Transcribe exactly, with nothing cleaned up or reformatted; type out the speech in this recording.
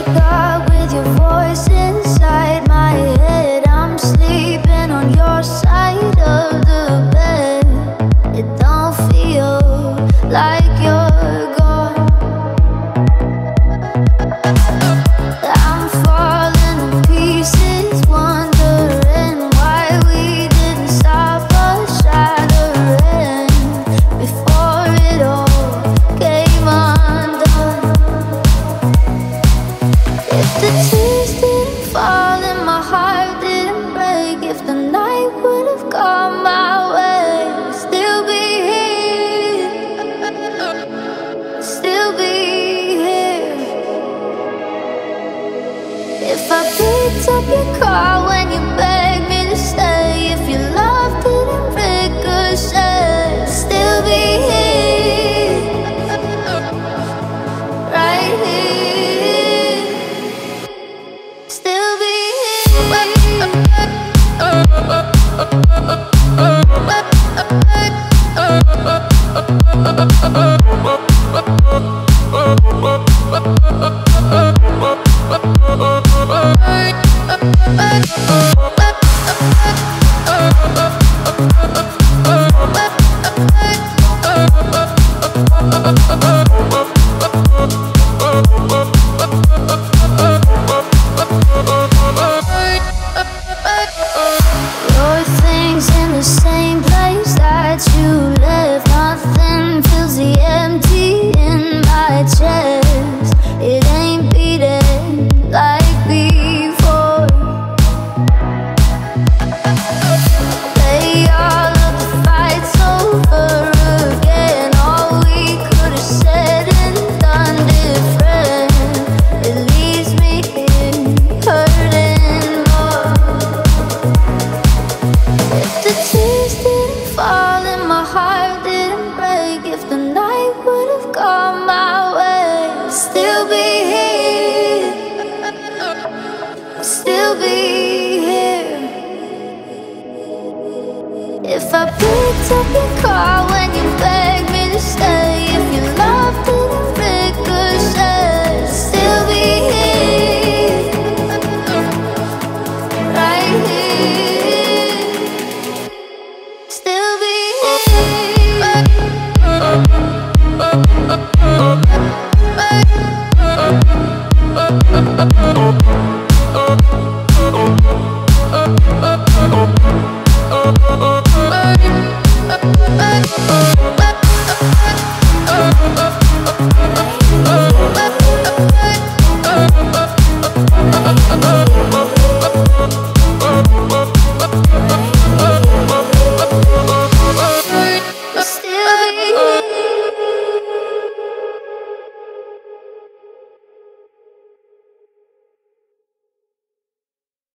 God with your voice inside my head. I'm sleeping on your side of the bed. It don't feel like you're gone. I'm falling to pieces, wondering why we didn't stop us shattering before it all came undone. If the tears didn't fall and my heart didn't break, if the night would have gone my way, I'd still be here, I'd still be here. If I picked up your call when you begged me to stay, if your love didn't ricochet, I'd still be here, right here, still be your things in the same place that you left. Nothing fills the empty in my chest. It ain't beating like before. Play all of the fights over again. All we could have said and done different. It leaves me here hurting more. If the tears didn't fall and my heart didn't break, if the night would have gone my way, I'd still be here, I'd still be here. If I picked up your call when you begged me to stay, if your love didn't ricochet, I'd still be here, right here, still be here.